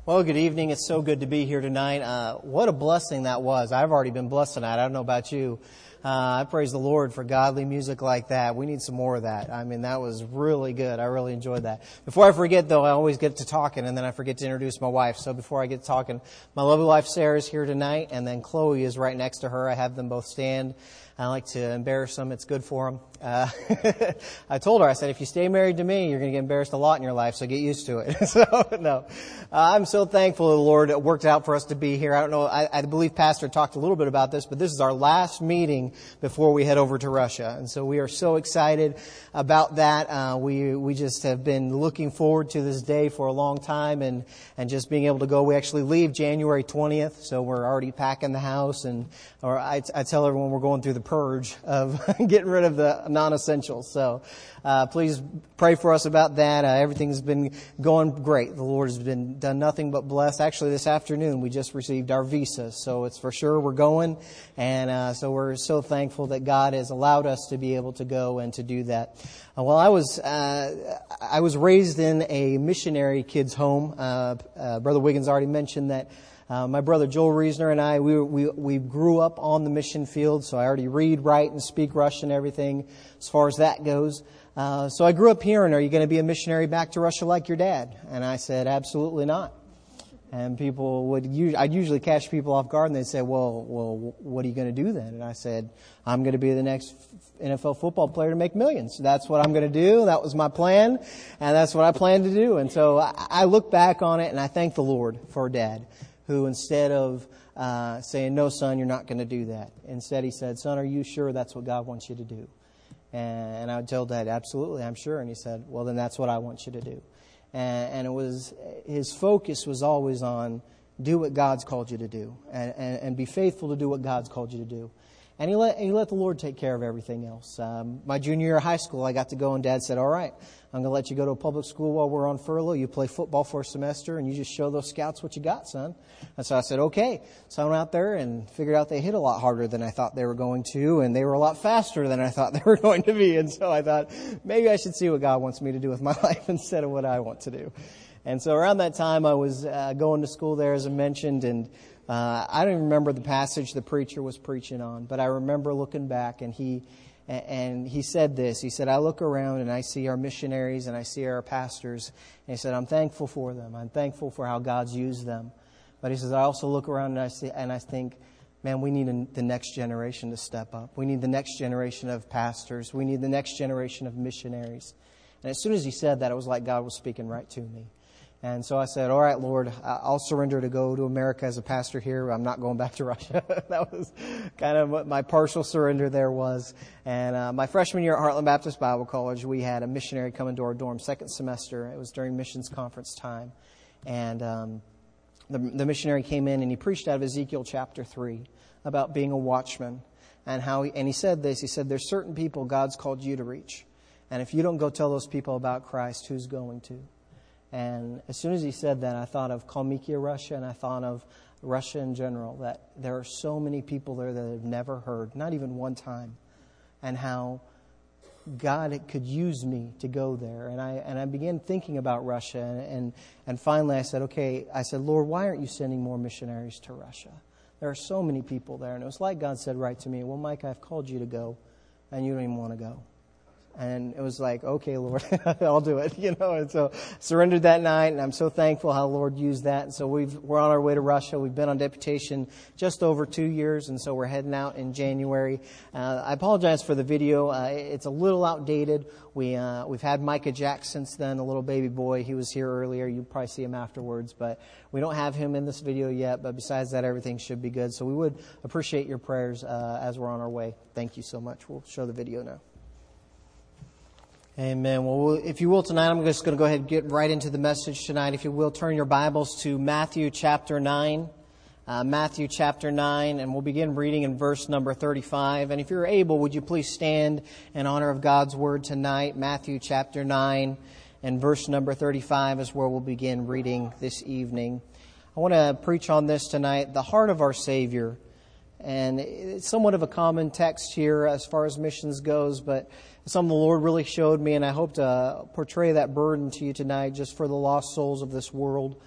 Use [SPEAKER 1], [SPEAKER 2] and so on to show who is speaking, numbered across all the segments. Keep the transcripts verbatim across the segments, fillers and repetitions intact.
[SPEAKER 1] Well, good evening. It's so good to be here tonight. Uh, what a blessing that was. I've already been blessed tonight. I don't know about you. Uh, I praise the Lord for godly music like that. We need some more of that. I mean, that was really good. I really enjoyed that. Before I forget, though, I always get to talking, and then I forget to introduce my wife. So before I get to talking, my lovely wife, Sarah, is here tonight, and then Chloe is right next to her. I have them both stand. I like to embarrass them. It's good for them. Uh, I told her, I said, if you stay married to me, you're going to get embarrassed a lot in your life, so get used to it. so, no. Uh, I'm so thankful the Lord it worked out for us to be here. I don't know, I, I believe Pastor talked a little bit about this, but this is our last meeting before we head over to Russia. And so we are so excited about that. Uh, we we just have been looking forward to this day for a long time and, and just being able to go. We actually leave January twentieth, so we're already packing the house. And or I, I tell everyone we're going through the purge of getting rid of the non-essentials. So uh, please pray for us about that. Uh, everything's been going great. The Lord has been done nothing but blessed. Actually, this afternoon we just received our visa, so it's for sure we're going. And uh, so we're so thankful that God has allowed us to be able to go and to do that. Uh, well, I was uh, I was raised in a missionary kids' home. Uh, uh, Brother Wiggins already mentioned that. Uh, my brother Joel Reesner and I, we, we we grew up on the mission field, so I already read, write, and speak Russian and everything as far as that goes. Uh, so I grew up hearing, are you going to be a missionary back to Russia like your dad? And I said, absolutely not. And people would, I'd usually catch people off guard and they'd say, well, well, what are you going to do then? And I said, I'm going to be the next N F L football player to make millions. That's what I'm going to do. That was my plan. And that's what I plan to do. And so I, I look back on it and I thank the Lord for Dad, who instead of uh, saying, no, son, you're not going to do that. Instead, he said, son, are you sure that's what God wants you to do? And I would tell Dad, absolutely, I'm sure. And he said, well, then that's what I want you to do. And, and it was, his focus was always on do what God's called you to do and, and, and be faithful to do what God's called you to do. And he let, he let the Lord take care of everything else. Um, my junior year of high school, I got to go and Dad said, all right, I'm going to let you go to a public school while we're on furlough. You play football for a semester and you just show those scouts what you got, son. And so I said, okay. So I went out there and figured out they hit a lot harder than I thought they were going to. And they were a lot faster than I thought they were going to be. And so I thought maybe I should see what God wants me to do with my life instead of what I want to do. And so around that time I was uh, going to school there, as I mentioned, and Uh, I don't even remember the passage the preacher was preaching on, but I remember looking back and he and he said this. He said, I look around and I see our missionaries and I see our pastors. And he said, I'm thankful for them. I'm thankful for how God's used them. But he says, I also look around and I see and I think, man, we need a, the next generation to step up. We need the next generation of pastors. We need the next generation of missionaries. And as soon as he said that, it was like God was speaking right to me. And so I said, all right, Lord, I'll surrender to go to America as a pastor here. I'm not going back to Russia. That was kind of what my partial surrender there was. And uh, my freshman year at Heartland Baptist Bible College, we had a missionary come into our dorm second semester. It was during missions conference time. And um, the, the missionary came in and he preached out of Ezekiel chapter three about being a watchman. And how he, and he said this, he said, there's certain people God's called you to reach. And if you don't go tell those people about Christ, who's going to? And as soon as he said that, I thought of Kalmykia, Russia, and I thought of Russia in general, that there are so many people there that have never heard, not even one time, and how God could use me to go there. And I and I began thinking about Russia, and, and, and finally I said, okay, I said, Lord, why aren't you sending more missionaries to Russia? There are so many people there. And it was like God said right to me, well, Mike, I've called you to go, and you don't even want to go. And it was like, okay, Lord, I'll do it, you know. And so surrendered that night, and I'm so thankful how the Lord used that. And so we've, we're on our way to Russia. We've been on deputation just over two years, and so we're heading out in January. Uh, I apologize for the video. Uh, it's a little outdated. We, uh, we've had Micah Jack since then, a little baby boy. He was here earlier. You'll probably see him afterwards, but we don't have him in this video yet. But besides that, everything should be good. So we would appreciate your prayers uh, as we're on our way. Thank you so much. We'll show the video now. Amen. Well, if you will, tonight, I'm just going to go ahead and get right into the message tonight. If you will, turn your Bibles to Matthew chapter nine. Uh, Matthew chapter nine, and we'll begin reading in verse number thirty-five. And if you're able, would you please stand in honor of God's Word tonight? Matthew chapter nine and verse number thirty-five is where we'll begin reading this evening. I want to preach on this tonight, the heart of our Savior. And it's somewhat of a common text here as far as missions goes, but something the Lord really showed me, and I hope to portray that burden to you tonight just for the lost souls of this world.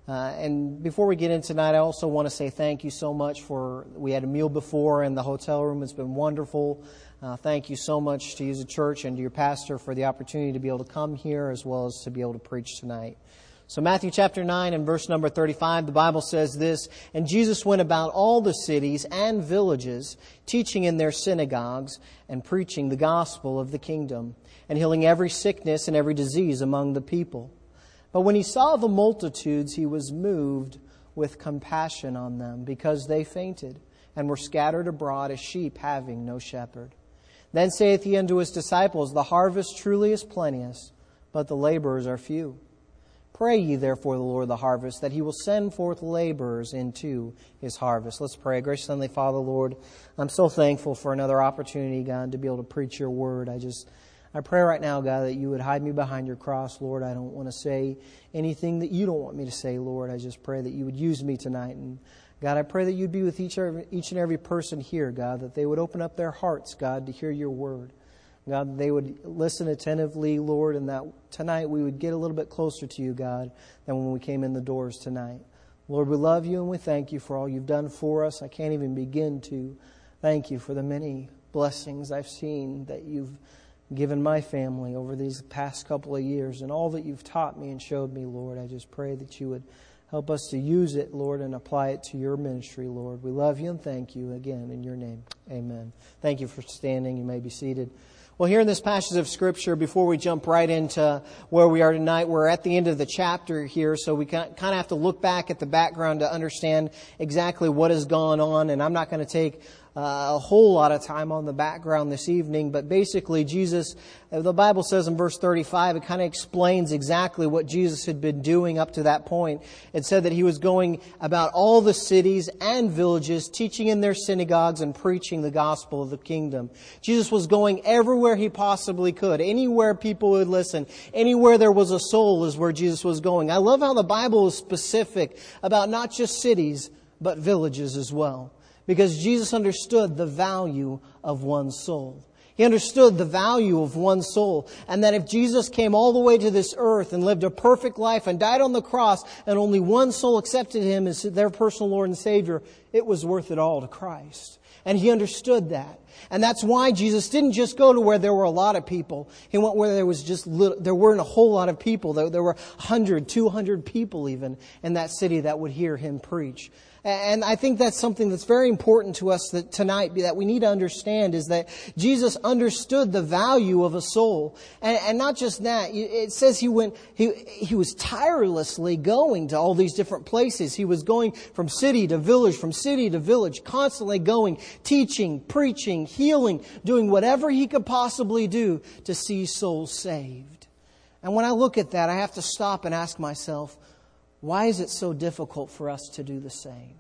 [SPEAKER 1] Uh, and before we get in tonight, I also want to say thank you so much for, we had a meal before in the hotel room. It's been wonderful. Uh, thank you so much to you as a church and to your pastor for the opportunity to be able to come here as well as to be able to preach tonight. So Matthew chapter nine and verse number thirty-five, the Bible says this, "And Jesus went about all the cities and villages, teaching in their synagogues and preaching the gospel of the kingdom, and healing every sickness and every disease among the people. But when he saw the multitudes, he was moved with compassion on them, because they fainted and were scattered abroad as sheep having no shepherd. Then saith he unto his disciples, The harvest truly is plenteous, but the laborers are few. Pray ye therefore the Lord of the harvest, that he will send forth laborers into his harvest." Let's pray. Gracious Heavenly Father, Lord, I'm so thankful for another opportunity, God, to be able to preach your word. I just, I pray right now, God, that you would hide me behind your cross, Lord. I don't want to say anything that you don't want me to say, Lord. I just pray that you would use me tonight. And God, I pray that you'd be with each, each and every person here, God, that they would open up their hearts, God, to hear your word. God, they would listen attentively, Lord, and that tonight we would get a little bit closer to you, God, than when we came in the doors tonight. Lord, we love you and we thank you for all you've done for us. I can't even begin to thank you for the many blessings I've seen that you've given my family over these past couple of years and all that you've taught me and showed me, Lord. I just pray that you would help us to use it, Lord, and apply it to your ministry, Lord. We love you and thank you again in your name. Amen. Thank you for standing. You may be seated. Well, here in this passage of Scripture, before we jump right into where we are tonight, we're at the end of the chapter here, so we kind of have to look back at the background to understand exactly what has gone on. And I'm not going to take uh, a whole lot of time on the background this evening, but basically Jesus, the Bible says in verse thirty-five, it kind of explains exactly what Jesus had been doing up to that point. It said that he was going about all the cities and villages, teaching in their synagogues and preaching the gospel of the kingdom. Jesus was going everywhere he possibly could. Anywhere people would listen, anywhere there was a soul is where Jesus was going. I love how the Bible is specific about not just cities, but villages as well. Because Jesus understood the value of one soul. He understood the value of one soul. And that if Jesus came all the way to this earth and lived a perfect life and died on the cross and only one soul accepted Him as their personal Lord and Savior, it was worth it all to Christ. And He understood that. And that's why Jesus didn't just go to where there were a lot of people. He went where there was just little, there weren't a whole lot of people. There, there were one hundred, two hundred people even in that city that would hear Him preach. And I think that's something that's very important to us that tonight that we need to understand is that Jesus understood the value of a soul. And, and not just that, it says he went, he, he was tirelessly going to all these different places. He was going from city to village, from city to village, constantly going, teaching, preaching, healing, doing whatever he could possibly do to see souls saved. And when I look at that, I have to stop and ask myself, why is it so difficult for us to do the same?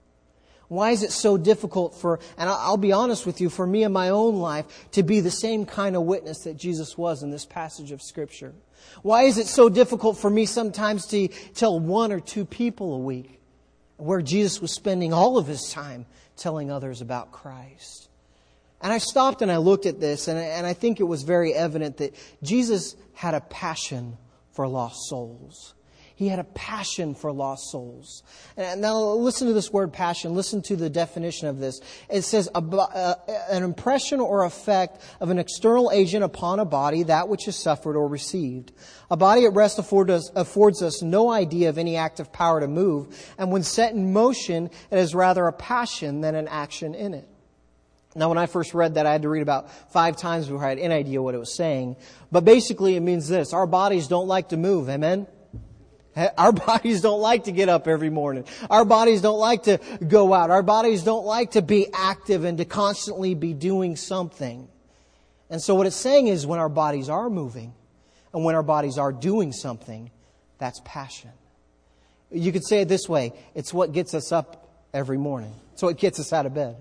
[SPEAKER 1] Why is it so difficult for, and I'll be honest with you, for me in my own life, to be the same kind of witness that Jesus was in this passage of Scripture? Why is it so difficult for me sometimes to tell one or two people a week, where Jesus was spending all of His time telling others about Christ? And I stopped and I looked at this, and I, and I think it was very evident that Jesus had a passion for lost souls. He had a passion for lost souls. And now listen to this word passion. Listen to the definition of this. It says an impression or effect of an external agent upon a body, that which is suffered or received. A body at rest affords us, affords us no idea of any active power to move. And when set in motion, it is rather a passion than an action in it. Now, when I first read that, I had to read about five times before I had any idea what it was saying. But basically, it means this. Our bodies don't like to move. Amen? Our bodies don't like to get up every morning. Our bodies don't like to go out. Our bodies don't like to be active and to constantly be doing something. And so what it's saying is when our bodies are moving and when our bodies are doing something, that's passion. You could say it this way. It's what gets us up every morning. It's what gets us out of bed.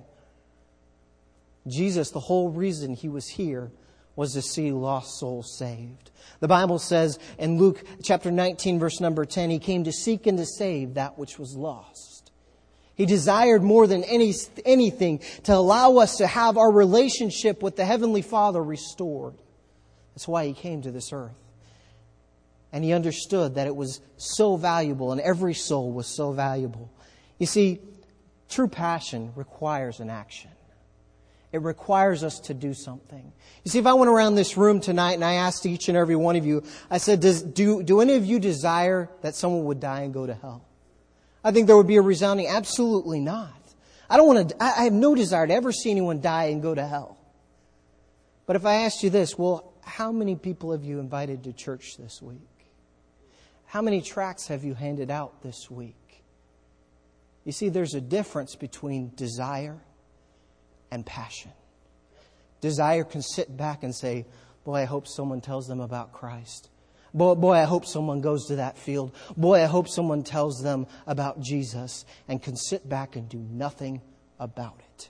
[SPEAKER 1] Jesus, the whole reason He was here was to see lost souls saved. The Bible says in Luke chapter nineteen, verse number ten, He came to seek and to save that which was lost. He desired more than any, anything to allow us to have our relationship with the Heavenly Father restored. That's why He came to this earth. And he understood that it was so valuable and every soul was so valuable. You see, true passion requires an action. It requires us to do something. You see, if I went around this room tonight and I asked each and every one of you, I said, Does, do, do any of you desire that someone would die and go to hell? I think there would be a resounding, absolutely not. I don't want to, I have no desire to ever see anyone die and go to hell. But if I asked you this, well, how many people have you invited to church this week? How many tracts have you handed out this week? You see, there's a difference between desire and passion. Desire can sit back and say, boy, I hope someone tells them about Christ. Boy, boy, I hope someone goes to that field. Boy, I hope someone tells them about Jesus, and can sit back and do nothing about it.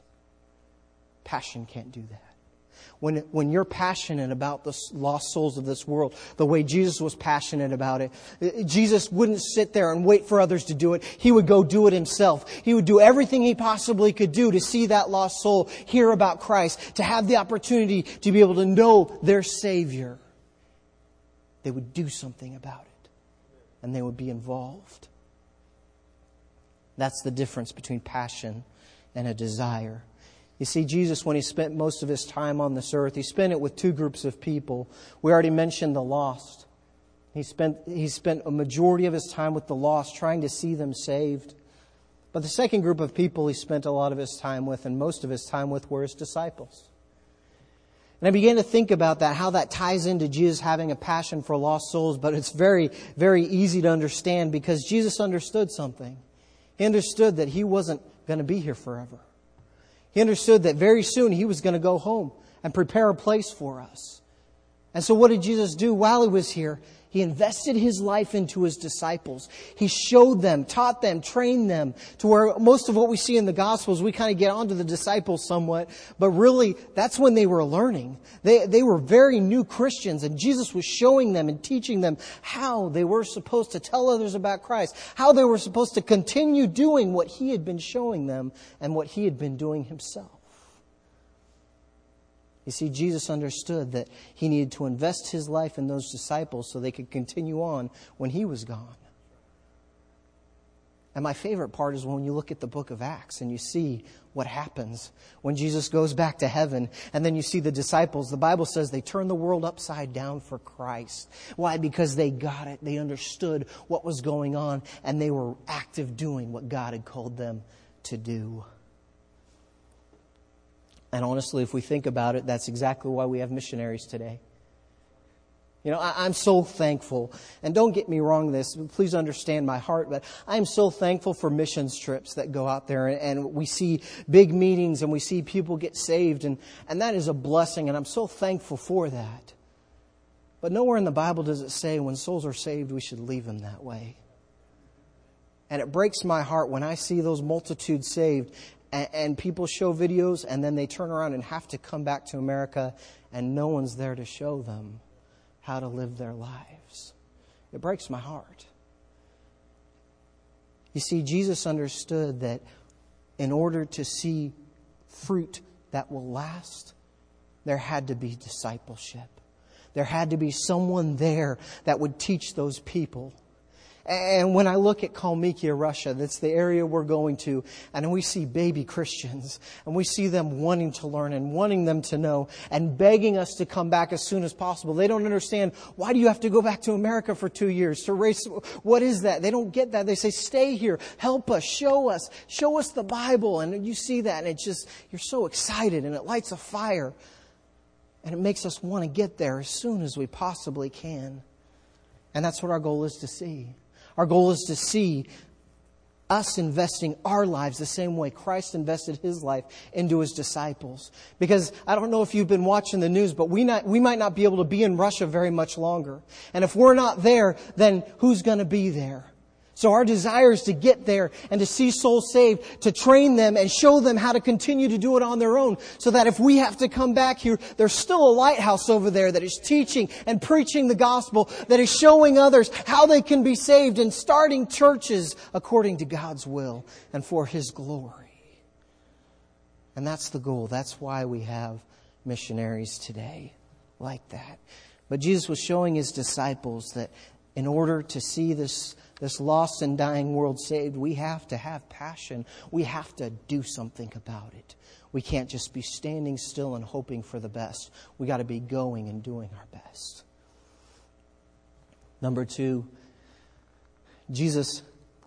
[SPEAKER 1] Passion can't do that. When, when you're passionate about the lost souls of this world, the way Jesus was passionate about it, Jesus wouldn't sit there and wait for others to do it. He would go do it himself. He would do everything he possibly could do to see that lost soul hear about Christ, to have the opportunity to be able to know their Savior. They would do something about it, and they would be involved. That's the difference between passion and a desire. You see, Jesus, when He spent most of His time on this earth, He spent it with two groups of people. We already mentioned the lost. He spent, he spent a majority of His time with the lost, trying to see them saved. But the second group of people He spent a lot of His time with, and most of His time with, were His disciples. And I began to think about that, how that ties into Jesus having a passion for lost souls. But it's very, very easy to understand, because Jesus understood something. He understood that He wasn't going to be here forever. He understood that very soon He was going to go home and prepare a place for us. And so what did Jesus do while He was here? He invested His life into His disciples. He showed them, taught them, trained them, to where most of what we see in the Gospels, we kind of get onto the disciples somewhat. But really, that's when they were learning. They, they were very new Christians, and Jesus was showing them and teaching them how they were supposed to tell others about Christ, how they were supposed to continue doing what He had been showing them and what He had been doing Himself. You see, Jesus understood that He needed to invest His life in those disciples so they could continue on when He was gone. And my favorite part is when you look at the book of Acts and you see what happens when Jesus goes back to heaven, and then you see the disciples. The Bible says they turned the world upside down for Christ. Why? Because they got it. They understood what was going on, and they were active doing what God had called them to do. And honestly, if we think about it, that's exactly why we have missionaries today. You know, I, I'm so thankful. And don't get me wrong this, please understand my heart, but I'm so thankful for missions trips that go out there, and, and we see big meetings and we see people get saved. And, and that is a blessing, and I'm so thankful for that. But nowhere in the Bible does it say when souls are saved, we should leave them that way. And it breaks my heart when I see those multitudes saved, and people show videos, and then they turn around and have to come back to America, and no one's there to show them how to live their lives. It breaks my heart. You see, Jesus understood that in order to see fruit that will last, there had to be discipleship. There had to be someone there that would teach those people. And when I look at Kalmykia, Russia, that's the area we're going to, and we see baby Christians, and we see them wanting to learn and wanting them to know and begging us to come back as soon as possible. They don't understand, why do you have to go back to America for two years to raise? What is that? They don't get that. They say, stay here, help us, show us, show us the Bible. And you see that, and it's just, you're so excited, and it lights a fire. And it makes us want to get there as soon as we possibly can. And that's what our goal is to see. Our goal is to see us investing our lives the same way Christ invested His life into His disciples. Because I don't know if you've been watching the news, but we not, we might not be able to be in Russia very much longer. And if we're not there, then who's going to be there? So our desire is to get there and to see souls saved, to train them and show them how to continue to do it on their own. So that if we have to come back here, there's still a lighthouse over there that is teaching and preaching the gospel, that is showing others how they can be saved and starting churches according to God's will and for His glory. And that's the goal. That's why we have missionaries today like that. But Jesus was showing His disciples that In order to see this, this lost and dying world saved, we have to have passion. We have to do something about it. We can't just be standing still and hoping for the best. We got to be going and doing our best. Number two, Jesus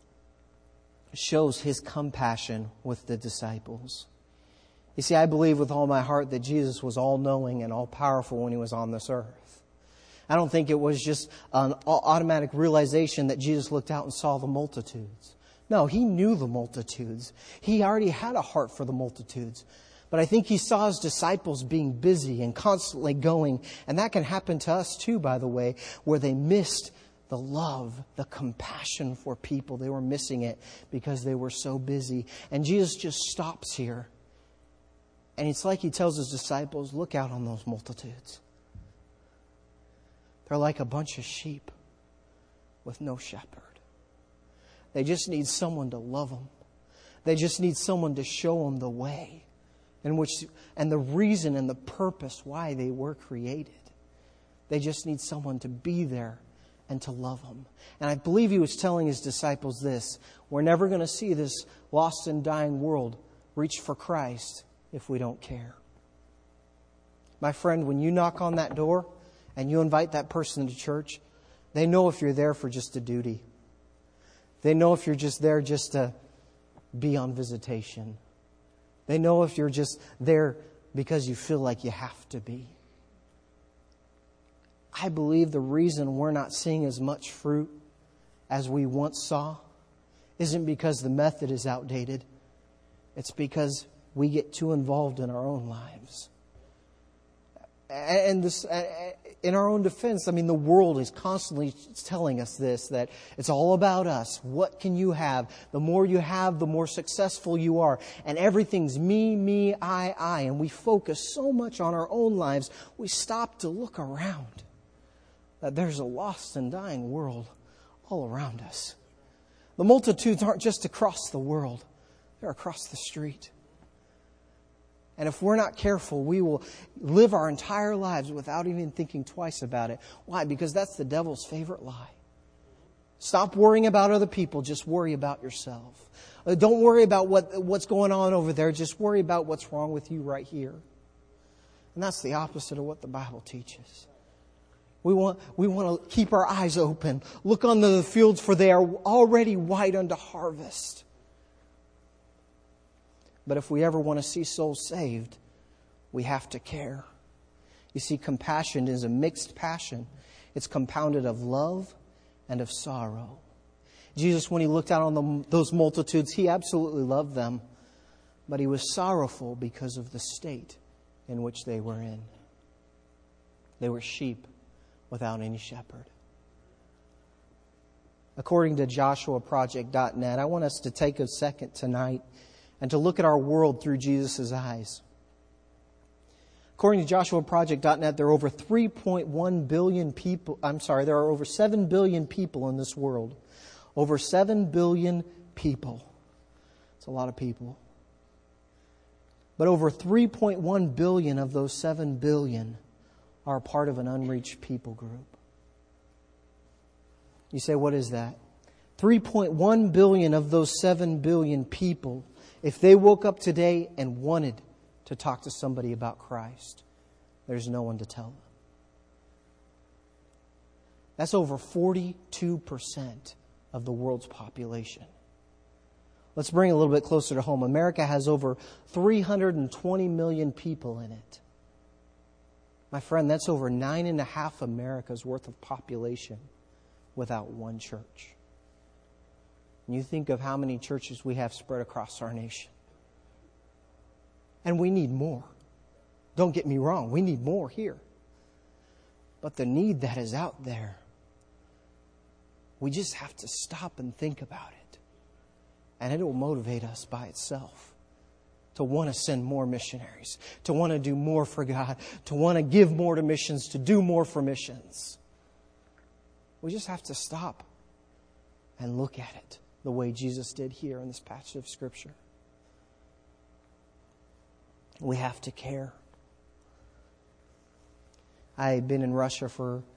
[SPEAKER 1] shows His compassion with the disciples. You see, I believe with all my heart that Jesus was all-knowing and all-powerful when He was on this earth. I don't think it was just an automatic realization that Jesus looked out and saw the multitudes. No, He knew the multitudes. He already had a heart for the multitudes. But I think He saw His disciples being busy and constantly going. And that can happen to us too, by the way, where they missed the love, the compassion for people. They were missing it because they were so busy. And Jesus just stops here. And it's like He tells His disciples, look out on those multitudes. They're like a bunch of sheep with no shepherd. They just need someone to love them. They just need someone to show them the way in which, and the reason and the purpose why they were created. They just need someone to be there and to love them. And I believe He was telling His disciples this: we're never going to see this lost and dying world reach for Christ if we don't care. My friend, when you knock on that door and you invite that person to church, they know if you're there for just a duty. They know if you're just there just to be on visitation. They know if you're just there because you feel like you have to be. I believe the reason we're not seeing as much fruit as we once saw isn't because the method is outdated. It's because we get too involved in our own lives. And this, in our own defense, I mean, the world is constantly telling us this, that it's all about us. What can you have? The more you have, the more successful you are. And everything's me, me, I, I. And we focus so much on our own lives, we stop to look around. That there's a lost and dying world all around us. The multitudes aren't just across the world. They're across the street. And if we're not careful, we will live our entire lives without even thinking twice about it. Why? Because that's the devil's favorite lie. Stop worrying about other people. Just worry about yourself. Uh, don't worry about what, what's going on over there. Just worry about what's wrong with you right here. And that's the opposite of what the Bible teaches. We want, we want to keep our eyes open. Look on the fields, for they are already white unto harvest. But if we ever want to see souls saved, we have to care. You see, compassion is a mixed passion. It's compounded of love and of sorrow. Jesus, when He looked out on the, those multitudes, He absolutely loved them. But He was sorrowful because of the state in which they were in. They were sheep without any shepherd. According to Joshua Project dot net, I want us to take a second tonight and to look at our world through Jesus' eyes. According to Joshua Project dot net, there are over three point one billion people. I'm sorry, there are over seven billion people in this world. Over seven billion people. It's a lot of people. But over three point one billion of those seven billion are part of an unreached people group. You say, what is that? three point one billion of those seven billion people, if they woke up today and wanted to talk to somebody about Christ, there's no one to tell them. That's over forty-two percent of the world's population. Let's bring it a little bit closer to home. America has over three hundred twenty million people in it. My friend, that's over nine and a half America's worth of population without one church. And you think of how many churches we have spread across our nation. And we need more. Don't get me wrong, we need more here. But the need that is out there, we just have to stop and think about it. And it will motivate us by itself to want to send more missionaries, to want to do more for God, to want to give more to missions, to do more for missions. We just have to stop and look at it the way Jesus did here in this passage of Scripture. We have to care. I had been in Russia for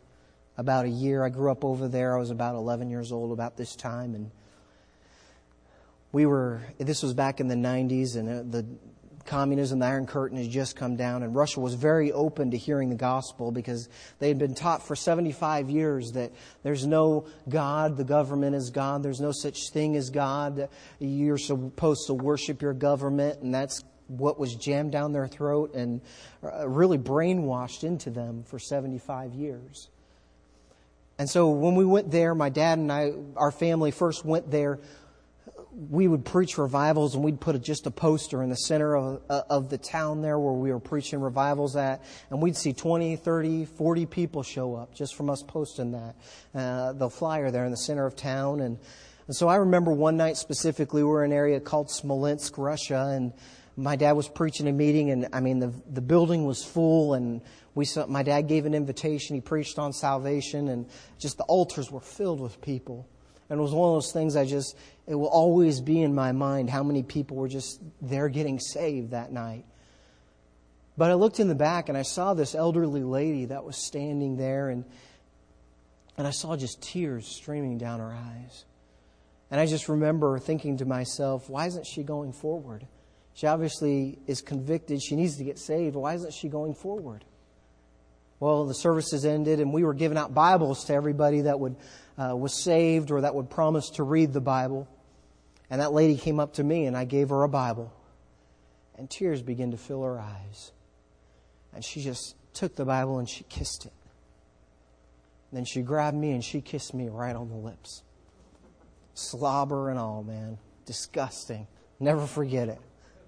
[SPEAKER 1] about a year. I grew up over there. I was about eleven years old about this time. And we were, this was back in the nineties, and the communism, the Iron Curtain had just come down, and Russia was very open to hearing the gospel because they had been taught for seventy-five years that there's no God, the government is God, there's no such thing as God, you're supposed to worship your government, and that's what was jammed down their throat and really brainwashed into them for seventy-five years. And so when we went there, my dad and I, our family first went there, we would preach revivals, and we'd put a, just a poster in the center of, of the town there where we were preaching revivals at, and we'd see twenty, thirty, forty people show up just from us posting that, uh, the flyer there in the center of town. And, and so I remember one night specifically, we were in an area called Smolensk, Russia, and my dad was preaching a meeting, and I mean, the the building was full, and we saw, my dad gave an invitation, he preached on salvation, and just the altars were filled with people. And it was one of those things I just, it will always be in my mind how many people were just there getting saved that night. But I looked in the back and I saw this elderly lady that was standing there, and and I saw just tears streaming down her eyes. And I just remember thinking to myself, why isn't she going forward? She obviously is convicted. She needs to get saved. Why isn't she going forward? Well, the services ended, and we were giving out Bibles to everybody that would uh, was saved or that would promise to read the Bible. And that lady came up to me, and I gave her a Bible. And tears began to fill her eyes. And she just took the Bible and she kissed it. And then she grabbed me and she kissed me right on the lips. Slobber and all, man. Disgusting. Never forget it.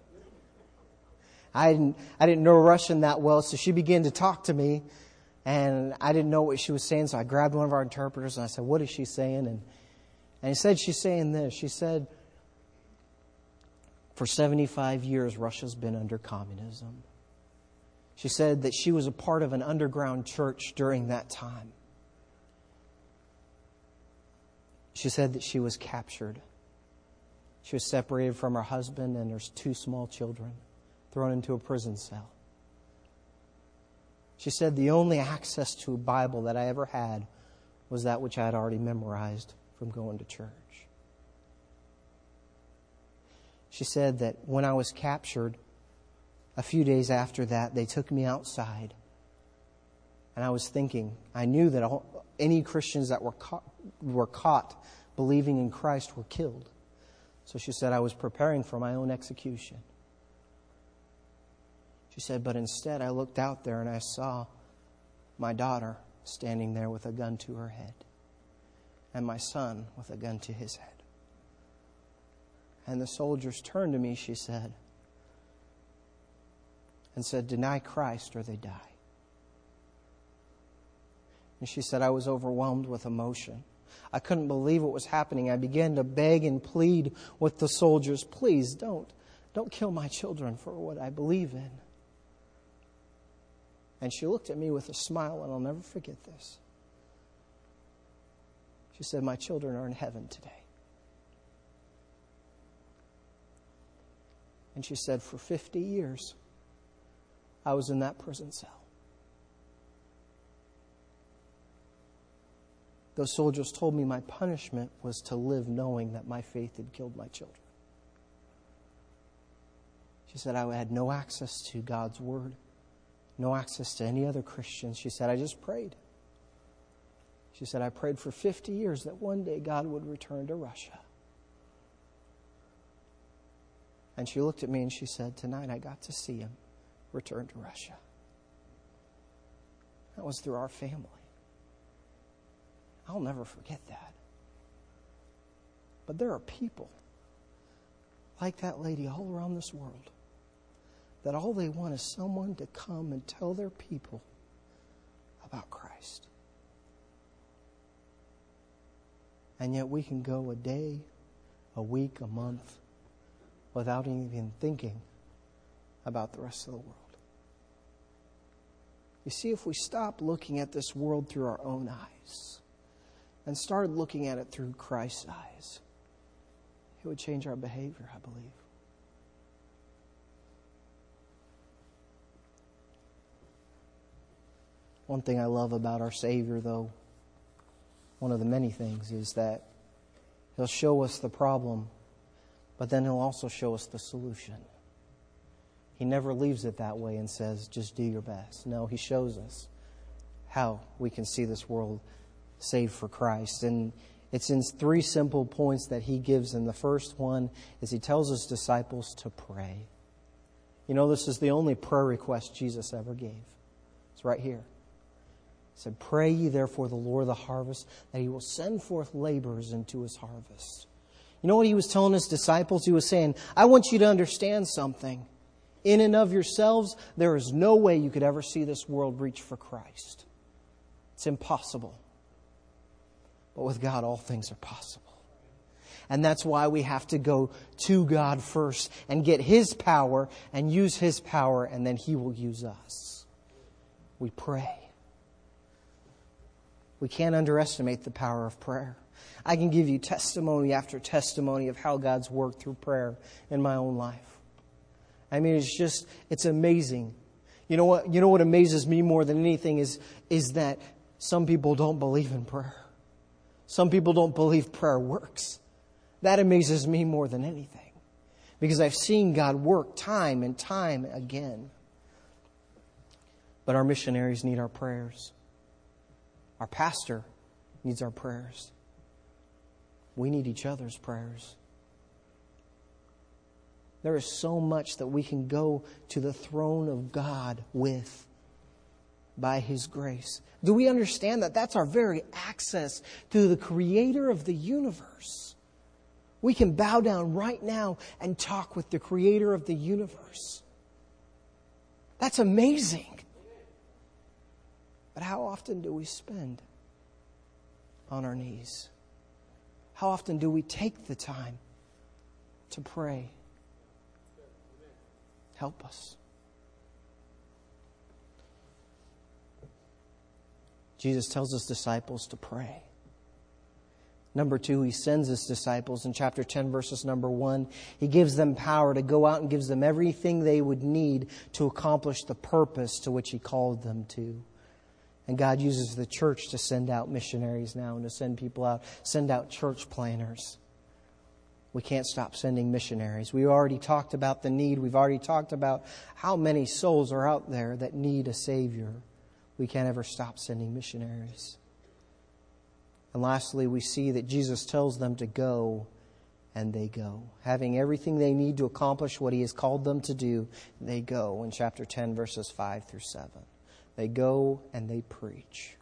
[SPEAKER 1] I didn't, I didn't know Russian that well, so she began to talk to me, and I didn't know what she was saying, so I grabbed one of our interpreters and I said, what is she saying? And, and he said, she's saying this. She said, for seventy-five years, Russia's been under communism. She said that she was a part of an underground church during that time. She said that she was captured. She was separated from her husband and her two small children, thrown into a prison cell. She said the only access to a Bible that I ever had was that which I had already memorized from going to church. She said that when I was captured, a few days after that, they took me outside. And I was thinking, I knew that all, any Christians that were caught, were caught believing in Christ were killed. So she said I was preparing for my own execution. She said, but instead I looked out there and I saw my daughter standing there with a gun to her head, and my son with a gun to his head. And the soldiers turned to me, she said, and said, deny Christ or they die. And she said, I was overwhelmed with emotion. I couldn't believe what was happening. I began to beg and plead with the soldiers, please don't, don't kill my children for what I believe in. And she looked at me with a smile, and I'll never forget this. She said, my children are in heaven today. And she said, for fifty years, I was in that prison cell. Those soldiers told me my punishment was to live knowing that my faith had killed my children. She said, I had no access to God's Word, no access to any other Christians. She said, I just prayed. She said, I prayed for fifty years that one day God would return to Russia. And she looked at me and she said, tonight I got to see him return to Russia. That was through our family. I'll never forget that. But there are people like that lady all around this world that all they want is someone to come and tell their people about Christ. And yet we can go a day, a week, a month without even thinking about the rest of the world. You see, if we stop looking at this world through our own eyes and started looking at it through Christ's eyes, it would change our behavior, I believe. One thing I love about our Savior, though, one of the many things, is that He'll show us the problem, but then He'll also show us the solution. He never leaves it that way and says, just do your best. No, He shows us how we can see this world saved for Christ. And it's in three simple points that He gives. And the first one is He tells His disciples to pray. You know, this is the only prayer request Jesus ever gave. It's right here. He said, pray ye therefore the Lord of the harvest, that He will send forth laborers into His harvest. You know what He was telling His disciples? He was saying, I want you to understand something. In and of yourselves, there is no way you could ever see this world reach for Christ. It's impossible. But with God, all things are possible. And that's why we have to go to God first and get His power and use His power, and then He will use us. We pray. We can't underestimate the power of prayer. I can give you testimony after testimony of how God's worked through prayer in my own life. I mean, it's just, it's amazing. You know what, you know what amazes me more than anything is, is that some people don't believe in prayer. Some people don't believe prayer works. That amazes me more than anything. Because I've seen God work time and time again. But our missionaries need our prayers. Our pastor needs our prayers. We need each other's prayers. There is so much that we can go to the throne of God with by His grace. Do we understand that that's our very access to the Creator of the universe? We can bow down right now and talk with the Creator of the universe. That's amazing. But how often do we spend on our knees? How often do we take the time to pray? Help us. Jesus tells His disciples to pray. Number two, He sends His disciples. In chapter ten, verses number one, He gives them power to go out and gives them everything they would need to accomplish the purpose to which He called them to. And God uses the church to send out missionaries now and to send people out, send out church planners. We can't stop sending missionaries. We already talked about the need. We've already talked about how many souls are out there that need a Savior. We can't ever stop sending missionaries. And lastly, we see that Jesus tells them to go, and they go. Having everything they need to accomplish what He has called them to do, they go. In chapter ten, verses five through seven. They go and they preach.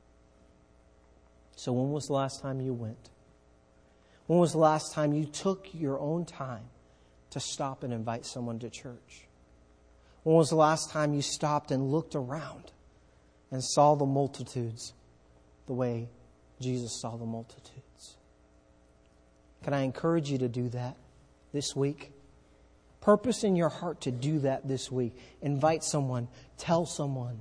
[SPEAKER 1] So when was the last time you went? When was the last time you took your own time to stop and invite someone to church? When was the last time you stopped and looked around and saw the multitudes the way Jesus saw the multitudes? Can I encourage you to do that this week? Purpose in your heart to do that this week. Invite someone. Tell someone.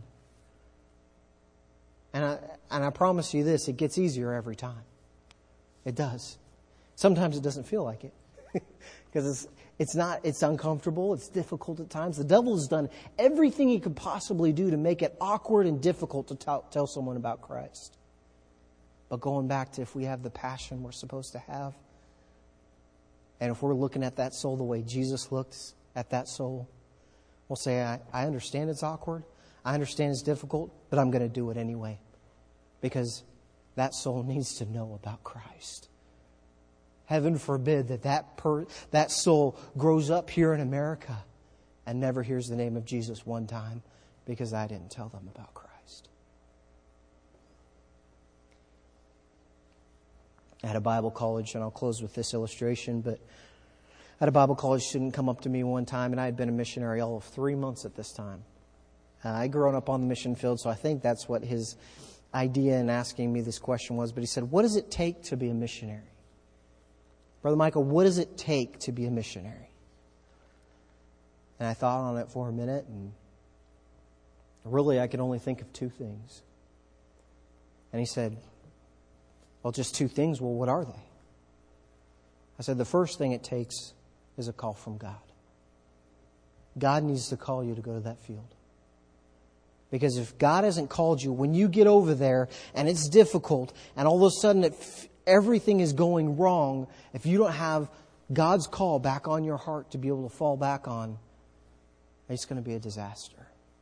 [SPEAKER 1] And I, and I promise you this, it gets easier every time. It does. Sometimes it doesn't feel like it. Because it's, it's not, it's uncomfortable, it's difficult at times. The devil has done everything he could possibly do to make it awkward and difficult to tell, tell someone about Christ. But going back to if we have the passion we're supposed to have, and if we're looking at that soul the way Jesus looks at that soul, we'll say, I, I understand it's awkward, I understand it's difficult, but I'm going to do it anyway. Because that soul needs to know about Christ. Heaven forbid that that, per, that soul grows up here in America and never hears the name of Jesus one time because I didn't tell them about Christ. At a Bible college, and I'll close with this illustration, but at a Bible college student come up to me one time, and I had been a missionary all of three months at this time. Uh, I grew up on the mission field, so I think that's what his idea in asking me this question was. But he said, what does it take to be a missionary? Brother Michael, what does it take to be a missionary? And I thought on it for a minute, and really I could only think of two things. And he said, well, just two things. Well, what are they? I said, the first thing it takes is a call from God. God needs to call you to go to that field. Because if God hasn't called you, when you get over there and it's difficult and all of a sudden it, everything is going wrong, if you don't have God's call back on your heart to be able to fall back on, it's going to be a disaster.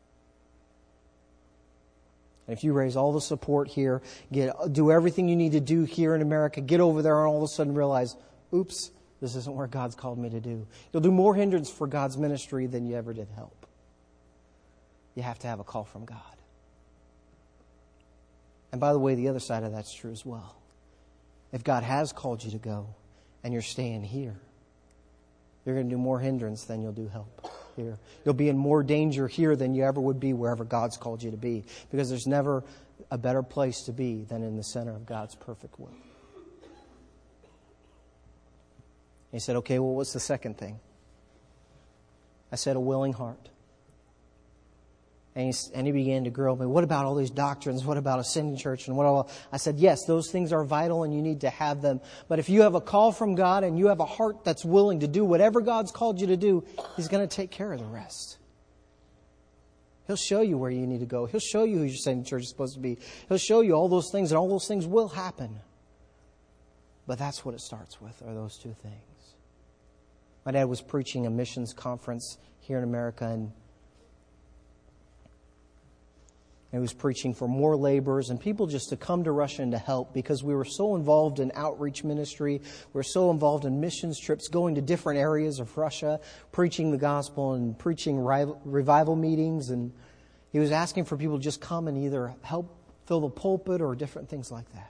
[SPEAKER 1] And if you raise all the support here, get do everything you need to do here in America, get over there and all of a sudden realize, oops, this isn't where God's called me to do. You'll do more hindrance for God's ministry than you ever did help. You have to have a call from God. And by the way, the other side of that's true as well. If God has called you to go and you're staying here, you're going to do more hindrance than you'll do help here. You'll be in more danger here than you ever would be wherever God's called you to be. Because there's never a better place to be than in the center of God's perfect will. He said, okay, well, what's the second thing? I said, a willing heart. And he, and he began to grill me. What about all these doctrines? What about ascending church? And what all? I said, yes, those things are vital and you need to have them. But if you have a call from God and you have a heart that's willing to do whatever God's called you to do, He's going to take care of the rest. He'll show you where you need to go. He'll show you who your ascending church is supposed to be. He'll show you all those things, and all those things will happen. But that's what it starts with, are those two things. My dad was preaching a missions conference here in America, and he was preaching for more laborers and people just to come to Russia and to help, because we were so involved in outreach ministry. We were so involved in missions trips, going to different areas of Russia, preaching the gospel and preaching revival meetings. And he was asking for people to just come and either help fill the pulpit or different things like that.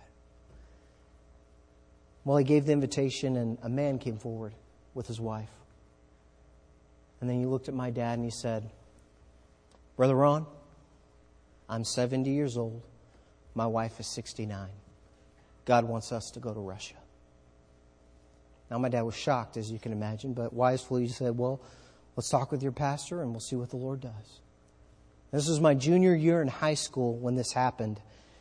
[SPEAKER 1] Well, he gave the invitation and a man came forward with his wife. And then he looked at my dad and he said, Brother Ron, I'm seventy years old. My wife is sixty-nine. God wants us to go to Russia. Now, my dad was shocked, as you can imagine, but wisely he said, well, let's talk with your pastor and we'll see what the Lord does. This was my junior year in high school when this happened.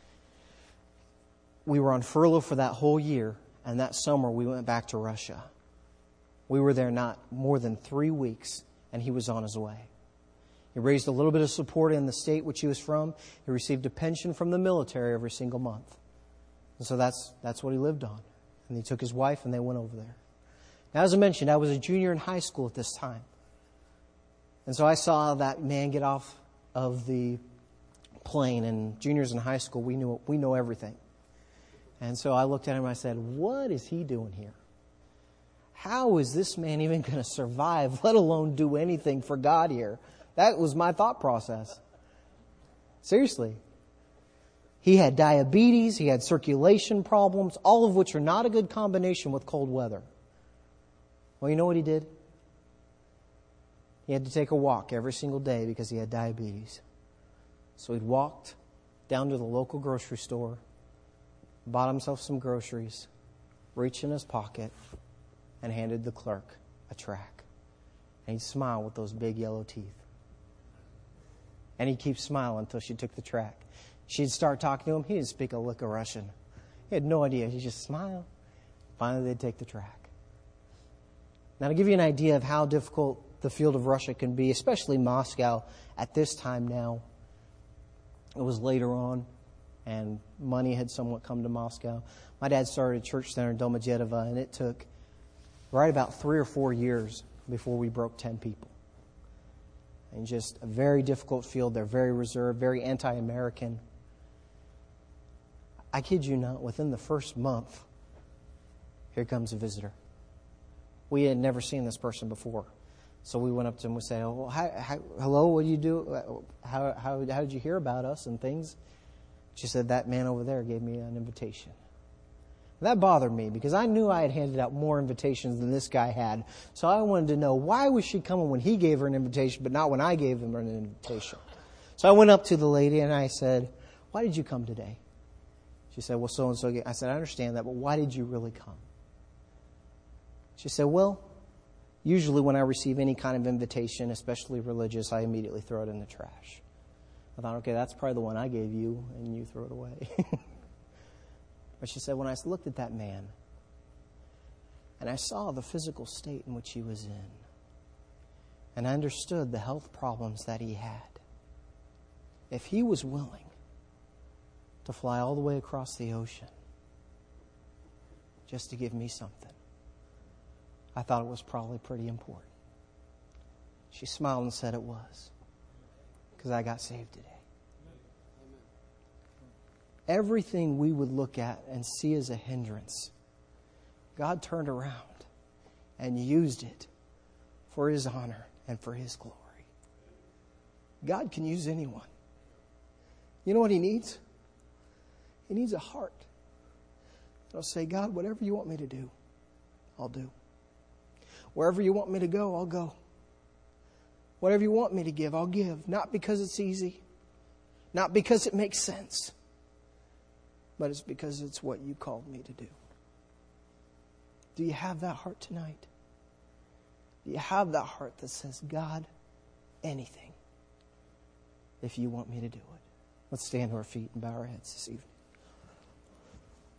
[SPEAKER 1] We were on furlough for that whole year, and that summer we went back to Russia. We were there not more than three weeks, and he was on his way. He raised a little bit of support in the state which he was from. He received a pension from the military every single month. And so that's that's what he lived on. And he took his wife and they went over there. Now, as I mentioned, I was a junior in high school at this time. And so I saw that man get off of the plane. And juniors in high school, we knew we know everything. And so I looked at him and I said, what is he doing here? How is this man even going to survive, let alone do anything for God here? That was my thought process. Seriously. He had diabetes, he had circulation problems, all of which are not a good combination with cold weather. Well, you know what he did? He had to take a walk every single day because he had diabetes. So he'd walked down to the local grocery store, bought himself some groceries, reached in his pocket, and handed the clerk a tract. And he'd smile with those big yellow teeth. And he'd keep smiling until she took the tract. She'd start talking to him. He didn't speak a lick of Russian. He had no idea. He just smiled. Finally, they'd take the tract. Now, to give you an idea of how difficult the field of Russia can be, especially Moscow at this time now, it was later on, and money had somewhat come to Moscow. My dad started a church there in Domodedovo, and it took right about three or four years before we broke ten people. And just a very difficult field. They're very reserved, very anti-American. I kid you not, within the first month, here comes a visitor. We had never seen this person before. So we went up to him and said, oh, hi, hi, hello, what do you do? How, how, how did you hear about us and things? She said, that man over there gave me an invitation. That bothered me because I knew I had handed out more invitations than this guy had. So I wanted to know, why was she coming when he gave her an invitation, but not when I gave him an invitation? So I went up to the lady and I said, why did you come today? She said, well, so-and-so. I said, I understand that, but why did you really come? She said, well, usually when I receive any kind of invitation, especially religious, I immediately throw it in the trash. I thought, okay, that's probably the one I gave you, and you throw it away. But she said, when I looked at that man and I saw the physical state in which he was in, and I understood the health problems that he had, if He was willing to fly all the way across the ocean just to give me something, I thought it was probably pretty important. She smiled and said it was, because I got saved today. Everything we would look at and see as a hindrance, God turned around and used it for His honor and for His glory. God can use anyone. You know what He needs? He needs a heart that'll say, God, whatever you want me to do, I'll do. Wherever you want me to go, I'll go. Whatever you want me to give, I'll give. Not because it's easy, not because it makes sense, but it's because it's what you called me to do. Do you have that heart tonight? Do you have that heart that says, God, anything, if you want me to do it? Let's stand to our feet and bow our heads this evening.